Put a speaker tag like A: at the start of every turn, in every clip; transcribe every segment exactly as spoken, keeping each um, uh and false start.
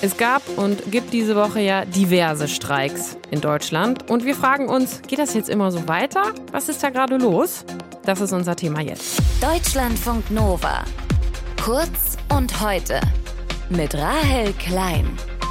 A: Es gab und gibt diese Woche ja diverse Streiks in Deutschland. Und wir fragen uns, geht das jetzt immer so weiter? Was ist da gerade los? Das ist unser Thema jetzt.
B: Deutschlandfunk Nova. Kurz und heute. Mit Rahel Klein.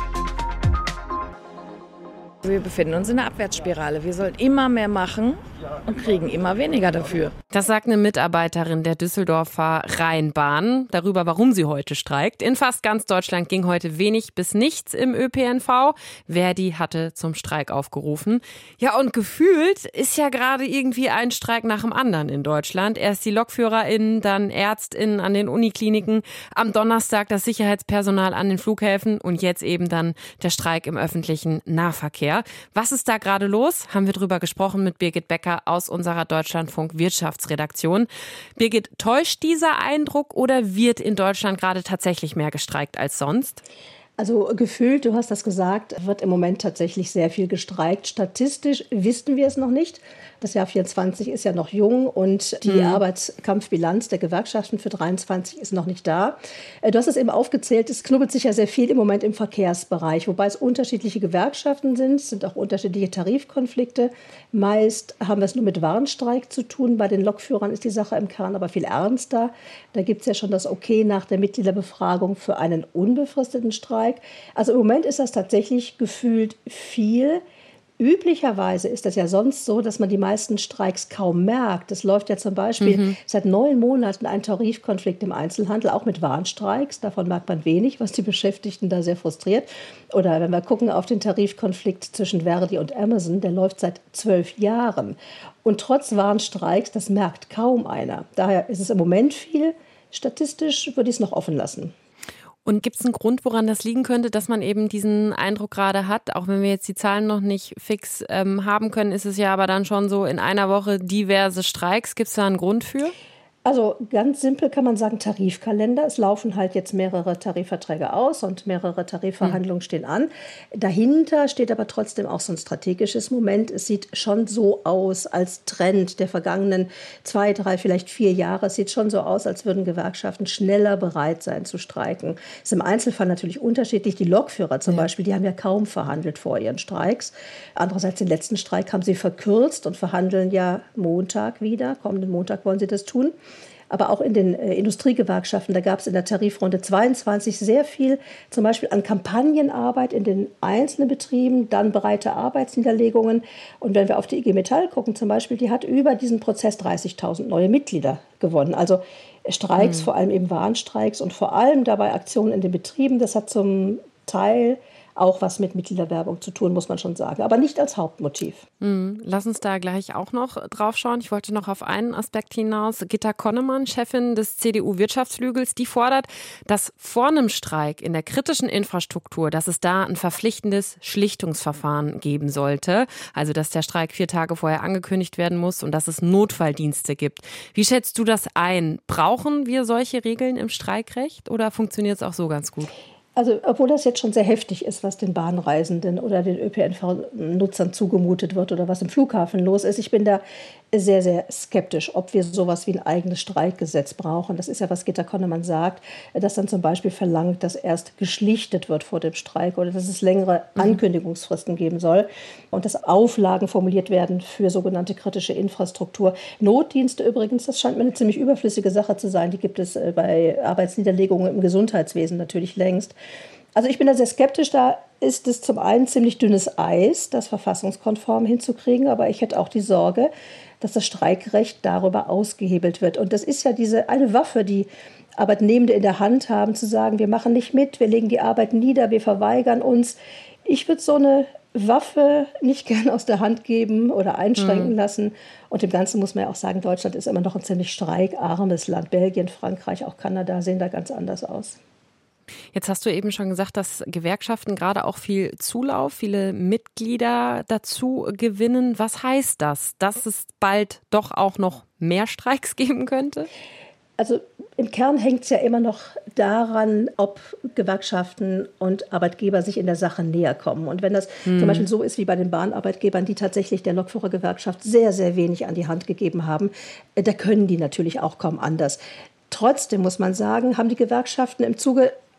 C: Wir befinden uns in einer Abwärtsspirale. Wir sollen immer mehr machen und kriegen immer weniger dafür.
A: Das sagt eine Mitarbeiterin der Düsseldorfer Rheinbahn darüber, warum sie heute streikt. In fast ganz Deutschland ging heute wenig bis nichts im Ö P N V. Verdi hatte zum Streik aufgerufen. Ja, und gefühlt ist ja gerade irgendwie ein Streik nach dem anderen in Deutschland. Erst die LokführerInnen, dann ÄrztInnen an den Unikliniken, am Donnerstag das Sicherheitspersonal an den Flughäfen und jetzt eben dann der Streik im öffentlichen Nahverkehr. Was ist da gerade los? Haben wir drüber gesprochen mit Birgit Becker aus unserer Deutschlandfunk-Wirtschaftsredaktion. Birgit, täuscht dieser Eindruck oder wird in Deutschland gerade tatsächlich mehr gestreikt als sonst?
D: Also gefühlt, du hast das gesagt, wird im Moment tatsächlich sehr viel gestreikt. Statistisch wissen wir es noch nicht. Das Jahr vierundzwanzig ist ja noch jung und die mhm. Arbeitskampfbilanz der Gewerkschaften für dreiundzwanzig ist noch nicht da. Du hast es eben aufgezählt, es knubbelt sich ja sehr viel im Moment im Verkehrsbereich, wobei es unterschiedliche Gewerkschaften sind, es sind auch unterschiedliche Tarifkonflikte. Meist haben wir es nur mit Warnstreik zu tun. Bei den Lokführern ist die Sache im Kern aber viel ernster. Da gibt es ja schon das Okay nach der Mitgliederbefragung für einen unbefristeten Streik. Also im Moment ist das tatsächlich gefühlt viel. Üblicherweise ist das ja sonst so, dass man die meisten Streiks kaum merkt. Es läuft ja zum Beispiel mhm. seit neun Monaten ein Tarifkonflikt im Einzelhandel, auch mit Warnstreiks. Davon merkt man wenig, was die Beschäftigten da sehr frustriert. Oder wenn wir gucken auf den Tarifkonflikt zwischen Verdi und Amazon, der läuft seit zwölf Jahren. Und trotz Warnstreiks, das merkt kaum einer. Daher ist es im Moment viel. Statistisch würde ich es noch offen lassen.
A: Und gibt es einen Grund, woran das liegen könnte, dass man eben diesen Eindruck gerade hat? Auch wenn wir jetzt die Zahlen noch nicht fix ähm, haben können, ist es ja aber dann schon so in einer Woche diverse Streiks. Gibt es da einen Grund für?
D: Also ganz simpel kann man sagen Tarifkalender. Es laufen halt jetzt mehrere Tarifverträge aus und mehrere Tarifverhandlungen stehen an. Dahinter steht aber trotzdem auch so ein strategisches Moment. Es sieht schon so aus als Trend der vergangenen zwei, drei, vielleicht vier Jahre. Es sieht schon so aus, als würden Gewerkschaften schneller bereit sein zu streiken. Ist im Einzelfall natürlich unterschiedlich. Die Lokführer zum ja. Beispiel, die haben ja kaum verhandelt vor ihren Streiks. Andererseits den letzten Streik haben sie verkürzt und verhandeln ja Montag wieder. Kommenden Montag wollen sie das tun. Aber auch in den äh, Industriegewerkschaften, da gab es in der Tarifrunde zweiundzwanzig sehr viel, zum Beispiel an Kampagnenarbeit in den einzelnen Betrieben, dann breite Arbeitsniederlegungen. Und wenn wir auf die I G Metall gucken zum Beispiel, die hat über diesen Prozess dreißigtausend neue Mitglieder gewonnen. Also Streiks, mhm. vor allem eben Warnstreiks und vor allem dabei Aktionen in den Betrieben, das hat zum Teil auch was mit Mitgliederwerbung zu tun, muss man schon sagen. Aber nicht als Hauptmotiv.
A: Mhm. Lass uns da gleich auch noch drauf schauen. Ich wollte noch auf einen Aspekt hinaus. Gitta Konnemann, Chefin des C D U-Wirtschaftsflügels, die fordert, dass vor einem Streik in der kritischen Infrastruktur, dass es da ein verpflichtendes Schlichtungsverfahren geben sollte. Also, dass der Streik vier Tage vorher angekündigt werden muss und dass es Notfalldienste gibt. Wie schätzt du das ein? Brauchen wir solche Regeln im Streikrecht oder funktioniert es auch so ganz gut?
D: Also obwohl das jetzt schon sehr heftig ist, was den Bahnreisenden oder den Ö P N V-Nutzern zugemutet wird oder was im Flughafen los ist, ich bin da sehr, sehr skeptisch, ob wir sowas wie ein eigenes Streikgesetz brauchen. Das ist ja, was Gitta Konnemann sagt, dass dann zum Beispiel verlangt, dass erst geschlichtet wird vor dem Streik oder dass es längere Ankündigungsfristen geben soll und dass Auflagen formuliert werden für sogenannte kritische Infrastruktur. Notdienste übrigens, das scheint mir eine ziemlich überflüssige Sache zu sein. Die gibt es bei Arbeitsniederlegungen im Gesundheitswesen natürlich längst. Also ich bin da sehr skeptisch, da ist es zum einen ziemlich dünnes Eis, das verfassungskonform hinzukriegen, aber ich hätte auch die Sorge, dass das Streikrecht darüber ausgehebelt wird. Und das ist ja diese eine Waffe, die Arbeitnehmende in der Hand haben, zu sagen, wir machen nicht mit, wir legen die Arbeit nieder, wir verweigern uns. Ich würde so eine Waffe nicht gern aus der Hand geben oder einschränken mhm. lassen. Und im Ganzen muss man ja auch sagen, Deutschland ist immer noch ein ziemlich streikarmes Land. Belgien, Frankreich, auch Kanada sehen da ganz anders aus.
A: Jetzt hast du eben schon gesagt, dass Gewerkschaften gerade auch viel Zulauf, viele Mitglieder dazu gewinnen. Was heißt das? Dass es bald doch auch noch mehr Streiks geben könnte?
D: Also im Kern hängt es ja immer noch daran, ob Gewerkschaften und Arbeitgeber sich in der Sache näher kommen. Und wenn das hm. zum Beispiel so ist wie bei den Bahnarbeitgebern, die tatsächlich der Lokführergewerkschaft sehr, sehr wenig an die Hand gegeben haben, da können die natürlich auch kaum anders. Trotzdem muss man sagen, haben die Gewerkschaften im Zuge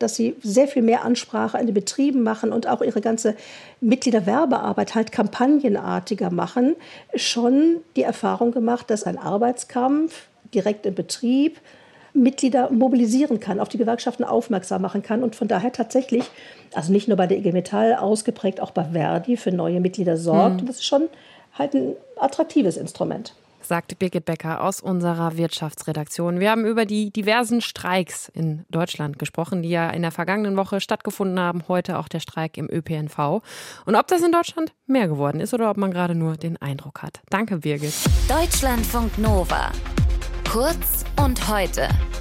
D: dass sie sehr viel mehr Ansprache in den Betrieben machen und auch ihre ganze Mitgliederwerbearbeit halt kampagnenartiger machen, schon die Erfahrung gemacht, dass ein Arbeitskampf direkt im Betrieb Mitglieder mobilisieren kann, auf die Gewerkschaften aufmerksam machen kann und von daher tatsächlich, also nicht nur bei der I G Metall ausgeprägt, auch bei Verdi für neue Mitglieder sorgt. Mhm. Das ist schon halt ein attraktives Instrument.
A: Sagte Birgit Becker aus unserer Wirtschaftsredaktion. Wir haben über die diversen Streiks in Deutschland gesprochen, die ja in der vergangenen Woche stattgefunden haben. Heute auch der Streik im Ö P N V. Und ob das in Deutschland mehr geworden ist oder ob man gerade nur den Eindruck hat. Danke, Birgit.
B: Deutschlandfunk Nova. Kurz und heute.